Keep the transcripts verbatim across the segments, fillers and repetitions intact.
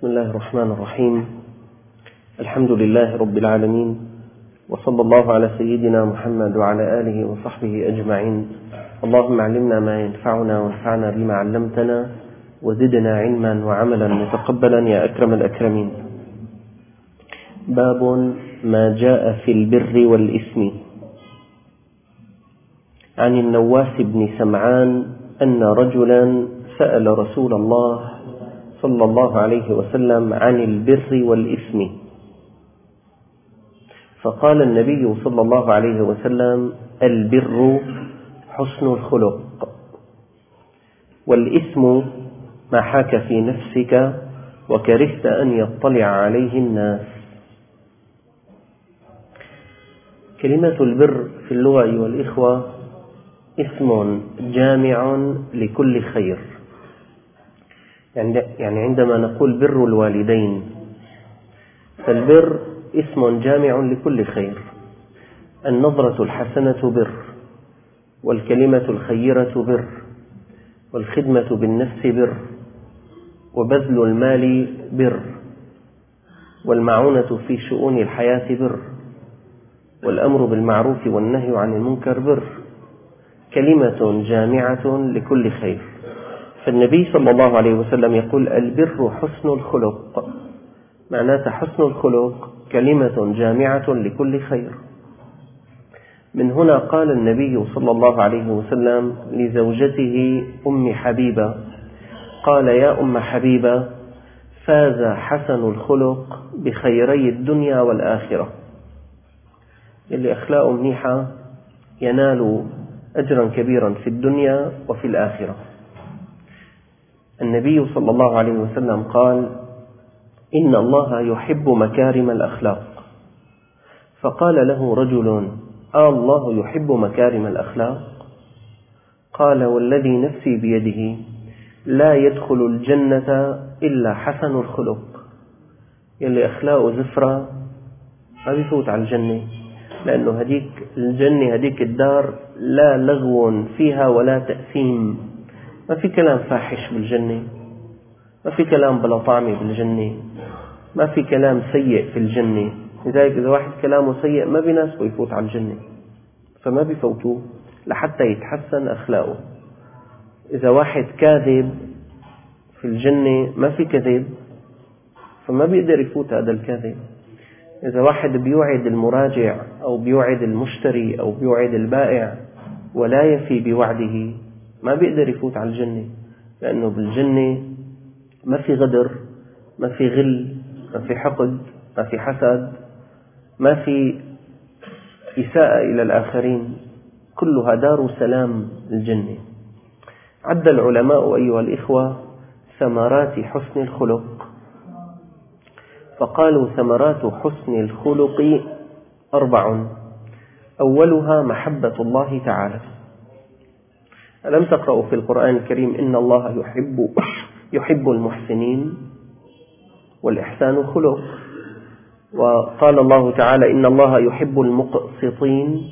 بسم الله الرحمن الرحيم. الحمد لله رب العالمين، وصلى الله على سيدنا محمد وعلى آله وصحبه أجمعين. اللهم علمنا ما ينفعنا وانفعنا بما علمتنا وزدنا علما وعملا متقبلا يا أكرم الأكرمين. باب ما جاء في البر والإثم. عن النواس بن سمعان أن رجلا سأل رسول الله صلى الله عليه وسلم عن البر والإثم، فقال النبي صلى الله عليه وسلم: البر حسن الخلق، والإثم ما حاك في نفسك وكرهت أن يطلع عليه الناس. كلمة البر في اللغة أيها الإخوة اسم جامع لكل خير. يعني عندما نقول بر الوالدين فالبر اسم جامع لكل خير. النظرة الحسنة بر، والكلمة الخيرة بر، والخدمة بالنفس بر، وبذل المال بر، والمعونة في شؤون الحياة بر، والأمر بالمعروف والنهي عن المنكر بر. كلمة جامعة لكل خير. فالنبي صلى الله عليه وسلم يقول: البر حسن الخلق، معناته حسن الخلق كلمة جامعة لكل خير. من هنا قال النبي صلى الله عليه وسلم لزوجته أم حبيبة، قال: يا أم حبيبة، فاز حسن الخلق بخيري الدنيا والآخرة. اللي أخلاقه منيحة ينال أجرا كبيرا في الدنيا وفي الآخرة. النبي صلى الله عليه وسلم قال: إن الله يحب مكارم الأخلاق. فقال له رجل: آه الله يحب مكارم الأخلاق؟ قال: والذي نفسي بيده لا يدخل الجنة إلا حسن الخلق. يلي أخلاقه زفرة ما بيفوت على الجنة، لأنه هديك الجنة هديك الدار لا لغو فيها ولا تأثيم. ما في كلام فاحش بالجنة، ما في كلام بلا طعمة بالجنة، ما في كلام سيء في الجنة. لذلك إذا واحد كلامه سيء ما بيناسبه يفوت على الجنة، فما بيفوتوه لحتى يتحسن أخلاقه. إذا واحد كاذب في الجنة ما في كذب، فما بيقدر يفوت هذا الكاذب. إذا واحد بيوعد المراجع أو بيوعد المشتري أو بيوعد البائع ولا يفي بوعده ما بيقدر يفوت على الجنة، لأنه بالجنة ما في غدر، ما في غل، ما في حقد، ما في حسد، ما في إساءة إلى الآخرين، كلها دار سلام الجنة. عد العلماء أيها الإخوة ثمرات حسن الخلق، فقالوا: ثمرات حسن الخلق أربع. أولها محبة الله تعالى. ألم تقرأوا في القرآن الكريم: إن الله يحب يحب المحسنين والإحسان خلق. وقال الله تعالى: إن الله يحب المقسطين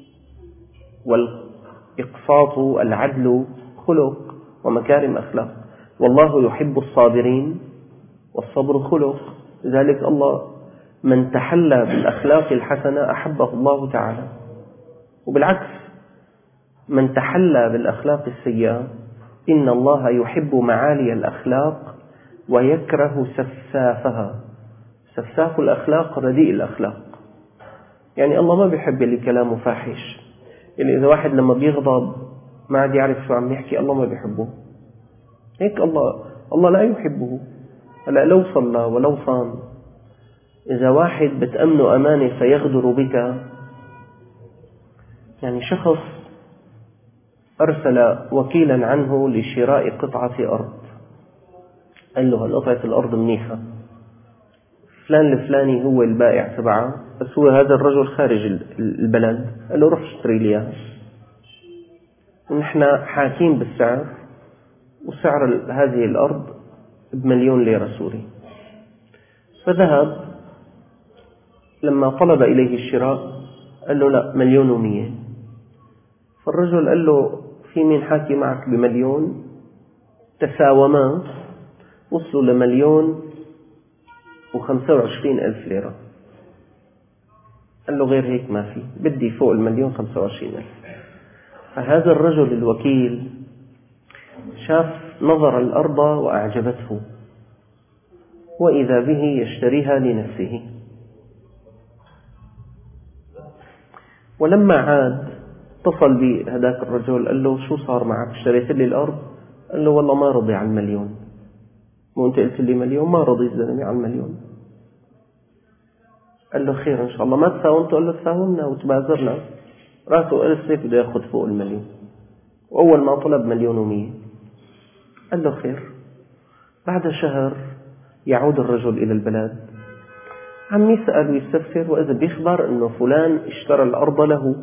والإقساط العدل خلق ومكارم أخلاق. والله يحب الصابرين والصبر خلق. لذلك الله من تحلى بالأخلاق الحسنة أحبه الله تعالى، وبالعكس من تحلى بالأخلاق السيئة إن الله يحب معالي الأخلاق ويكره سفسافها. سفساف الأخلاق رديء الأخلاق، يعني الله ما بيحب اللي كلامه فاحش. يعني إذا واحد لما بيغضب ما عاد يعرف شو عم يحكي الله ما بيحبه. هيك الله الله لا يحبه. هلا لو صلى ولو صام، إذا واحد بتأمنه أمانة فيغدر بك، يعني شخص أرسل وكيلا عنه لشراء قطعة أرض، قال له: هالقطعة الأرض منيحة، فلان الفلاني هو البائع تبعها، بس هو هذا الرجل خارج البلد. قال له: روح اشتري لي إياها، ونحن حاكين بالسعر، وسعر هذه الأرض بمليون ليرة سوري. فذهب، لما طلب إليه الشراء قال له: لا، مليون ومية. فالرجل قال له: في مين حاكي معك بمليون؟ تساوما، وصلوا لمليون وخمسة وعشرين ألف ليرة. قال له غير هيك ما في، بدي فوق المليون خمسة وعشرين ألف. فهذا الرجل الوكيل شاف نظر الأرض وأعجبته، وإذا به يشتريها لنفسه. ولما عاد اتصل بهذاك الرجل قال له شو صار معك، اشتريت لي الأرض؟ قال له والله ما رضي على المليون. مو أنت قلت لي مليون؟ ما رضي الزلمة على المليون. قال له خير إن شاء الله، ما تساومته؟ قال له تساومنا وتبازرنا. راسه ألف سيف بده ياخذ فوق المليون، وأول ما طلب مليون ومية. قال له خير. بعد شهر يعود الرجل إلى البلاد، عم يسأل ويستفسر، وإذا بيخبر أنه فلان اشترى الأرض له.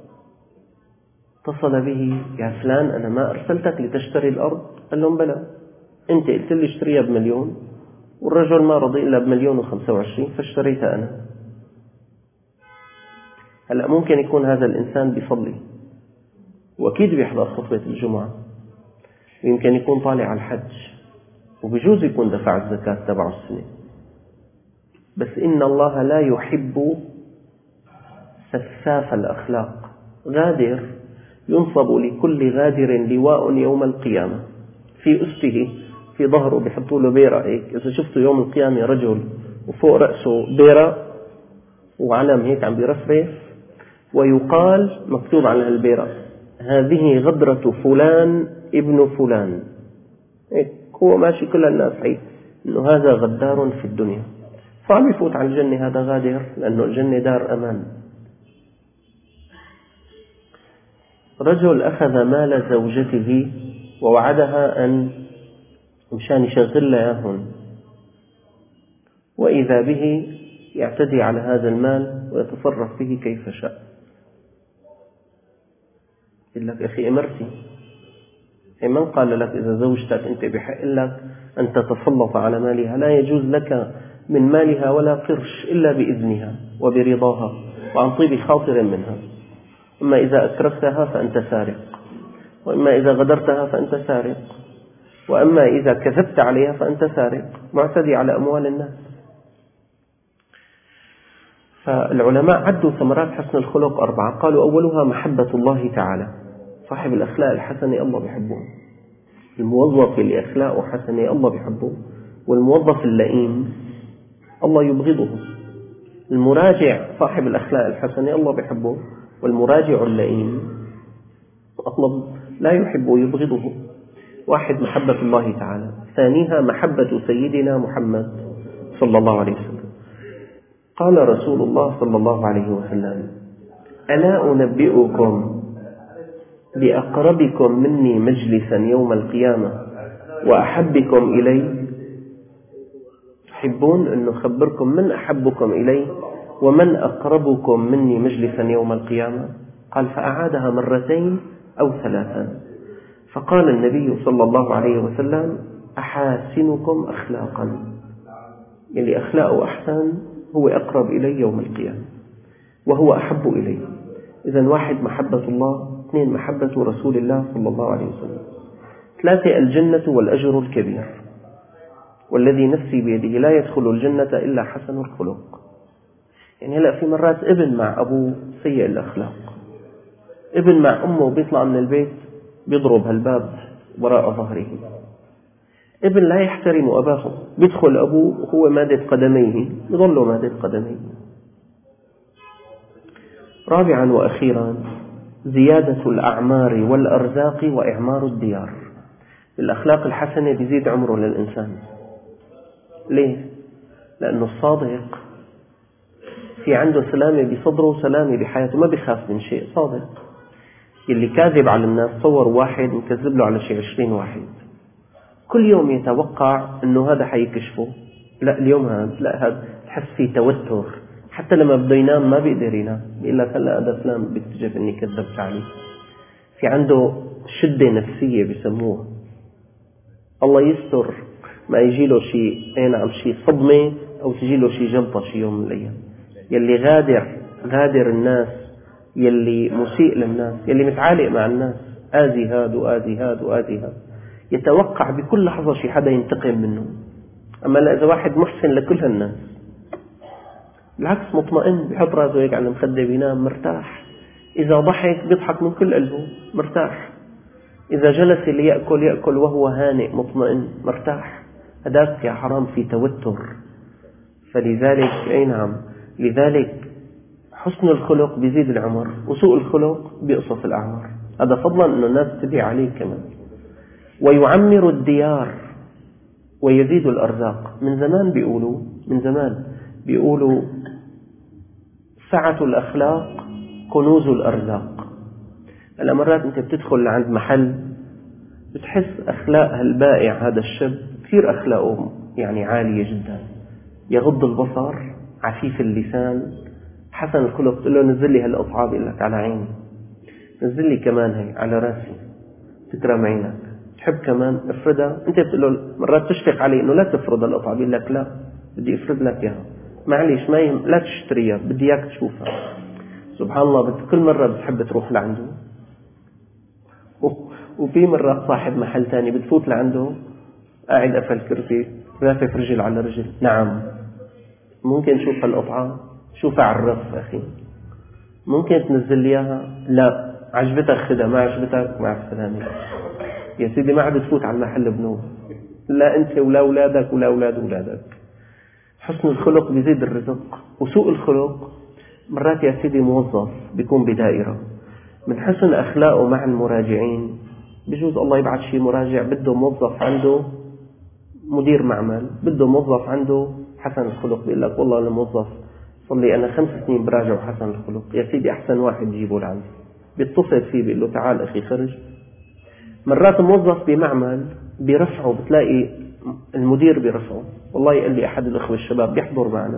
اتصل به: يا فلان أنا ما أرسلتك لتشتري الأرض؟ قال لهم بلى، أنت قلت لي اشتريها بمليون، والرجل ما رضي إلا بمليون وخمسة وعشرين فاشتريتها أنا. هلأ ممكن يكون هذا الإنسان بيصلي، وأكيد بيحضر خطبة الجمعة، ويمكن يكون طالع على الحج، وبجوز يكون دفع الزكاة تبع السنة، بس إن الله لا يحب سفاف الأخلاق. غادر ينصب لكل غادر لواء يوم القيامة في أسفه، في ظهره بيحطوا له بيرة هيك. إذا شفتوا يوم القيامة رجل وفوق رأسه بيرة وعلم هيك عم بيرفرف، ويقال مكتوب على البيرة: هذه غدرة فلان ابن فلان. هيك هو ماشي كل الناس هيك إنه هذا غدار في الدنيا، صعب يفوت على الجنة هذا غادر، لأنه الجنة دار أمان. رجل أخذ مال زوجته ووعدها أن مشان يشغل لها إياهن، وإذا به يعتدي على هذا المال ويتصرف به كيف شاء. يقول لك: أخي إمرتي، من قال لك إذا زوجتك أنت بحق لك أن تتسلط على مالها؟ لا يجوز لك من مالها ولا قرش إلا بإذنها وبرضاها وعن طيب خاطر منها. أما إذا أكرهتها فأنت سارق، وأما إذا غدرتها فأنت سارق، وأما إذا كذبت عليها فأنت سارق معتدي على أموال الناس. فالعلماء عدوا ثمرات حسن الخلق أربعة، قالوا: أولها محبة الله تعالى، صاحب الأخلاق الحسنة الله بيحبه، الموظف اللي أخلاقه حسنة الله بيحبه، والموظف اللئيم الله يبغضه. المراجع صاحب الأخلاق الحسنة الله بيحبه، والمراجع اللئيم الله لا يحبه يبغضه. واحد محبة الله تعالى. ثانيها محبة سيدنا محمد صلى الله عليه وسلم. قال رسول الله صلى الله عليه وسلم: ألا أنبئكم بأقربكم مني مجلسا يوم القيامة وأحبكم إلي؟ تحبون أن أخبركم من أحبكم إلي ومن أقربكم مني مجلسا يوم القيامة؟ قال: فأعادها مرتين أو ثلاثا. فقال النبي صلى الله عليه وسلم: أحاسنكم أخلاقا، اللي أخلاقه أحسن هو أقرب إلي يوم القيامة وهو أحب إلي. إذن واحد محبة الله، اثنين محبة رسول الله صلى الله عليه وسلم، ثلاثة الجنة والأجر الكبير، والذي نفسي بيده لا يدخل الجنة إلا حسن الخلق. يعني هلأ في مرات ابن مع أبوه سيء الأخلاق، ابن مع أمه بيطلع من البيت بيضرب هالباب وراء ظهره، ابن لا يحترم أباه، بيدخل أبوه وهو مادد قدميه يظل مادد قدميه. رابعا وأخيرا زيادة الأعمار والأرزاق وإعمار الديار. الأخلاق الحسنة بيزيد عمره للإنسان. ليه؟ لأنه الصادق في عنده سلامة بصدره وسلامة بحياته، ما بيخاف من شيء. صادق. اللي كاذب على الناس، صور واحد مكذب له على شيء عشرين واحد، كل يوم يتوقع أنه هذا حيكشفه، لا اليوم هذا، لا هذا، تحس فيه توتر، حتى لما بده ينام ما بيقدر ينام، بيقول لك هلا هذا فلان بيكتشف إني كذبت عليه. في عنده شدة نفسية بيسموها. الله يستر ما يجي له شيء أي نعم شيء صدمة أو تجي له شيء جلطة شيء يوم من الأيام. يلي غادر غادر الناس، يلي مسيء للناس، يلي متعالق مع الناس، آذي هاد وآذي هاد وآذي هاد، يتوقع بكل لحظة شي حدا ينتقم منه. أما إذا واحد محسن لكل الناس بالعكس مطمئن، بيحط راسه هيك على المخدة بينام مرتاح. إذا ضحك بيضحك من كل قلبه مرتاح. إذا جلس ليأكل يأكل وهو هانئ مطمئن مرتاح. هذاك يا حرام في توتر. فلذلك أي نعم، لذلك حسن الخلق بيزيد العمر، وسوء الخلق بيقصف الأعمار. هذا فضلا أن الناس تدعي عليه كمان. ويعمر الديار ويزيد الأرزاق. من زمان بيقولوا من زمان بيقولوا سعة الأخلاق كنوز الأرزاق. هلا مرات أنت بتدخل عند محل بتحس أخلاق هالبائع هذا الشاب كثير أخلاقه يعني عالية جدا، يغض البصر، عفيف اللسان، حسن الخلق. تقول له نزل لي هالقطعة، بيقول لك على عيني. نزل لي كمان هي على راسي، تكرم عينك. تحب كمان افردها. أنت بتقول له مرات تشفق عليه إنه لا تفرد القطعة، بيقول لك لا بدي افرد لك إياها، معليش ما يهم، لا تشتريها، بدي إياك تشوفها. سبحان الله، كل مرة بتحب تروح لعنده. وفي مرة صاحب محل تاني بتفوت لعنده قاعد قفل كرسي رافف رجل على رجل، نعم ممكن شوف هالقطعة، شوفها على الرف أخي، ممكن تنزل لي إياها، لا عجبتك خدها، ما عجبتك مع السلامة يا سيدي. ما عاد تفوت على المحل بنوب، لا أنت ولا أولادك ولا أولاد أولادك. حسن الخلق بيزيد الرزق. وسوء الخلق مرات يا سيدي موظف بيكون بدائرة، من حسن أخلاقه مع المراجعين بجوز الله يبعث شيء مراجع بده موظف عنده مدير معمل، بده موظف عنده حسن الخلق. بيقول لك والله أنا موظف صار لي أنا خمس سنين براجع حسن الخلق، يا سيدي أحسن واحد جيبه لعندي. بيتصل فيه بيقول له تعال أخي خرج. مرات موظف بمعمل بيرفعه، بتلاقي المدير بيرفعه. والله قال لي أحد الأخوة الشباب بيحضر معنا،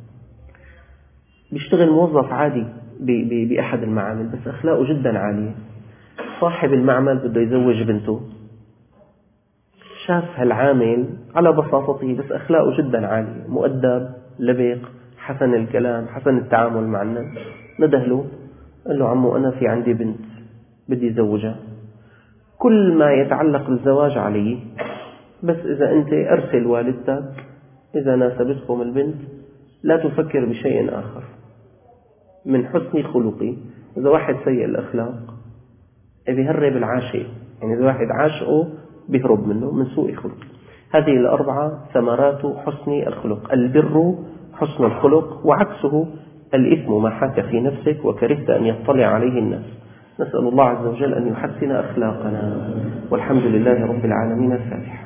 بيشتغل موظف عادي بأحد المعامل بس أخلاقه جدا عالية. صاحب المعمل بده يزوج بنته، شاف هالعامل على بساطته بس أخلاقه جدا عالية، مؤدب، لبق، حسن الكلام، حسن التعامل مع الناس. نده له قال له عمو أنا في عندي بنت بدي زوجها، كل ما يتعلق بالزواج علي، بس إذا أنت أرسل والدتك إذا ناسبتكم البنت، لا تفكر بشيء آخر. من حسن خلقي إذا واحد سيء الأخلاق بيهرب العاشق، يعني إذا واحد عاشقه بيهرب منه من سوء خلق. هذه الأربعة ثمرات حسن الخلق. البر حسن الخلق، وعكسه الإثم ما حاك في نفسك وكرهت أن يطلع عليه الناس. نسأل الله عز وجل أن يحسن أخلاقنا، والحمد لله رب العالمين. الفاتحة.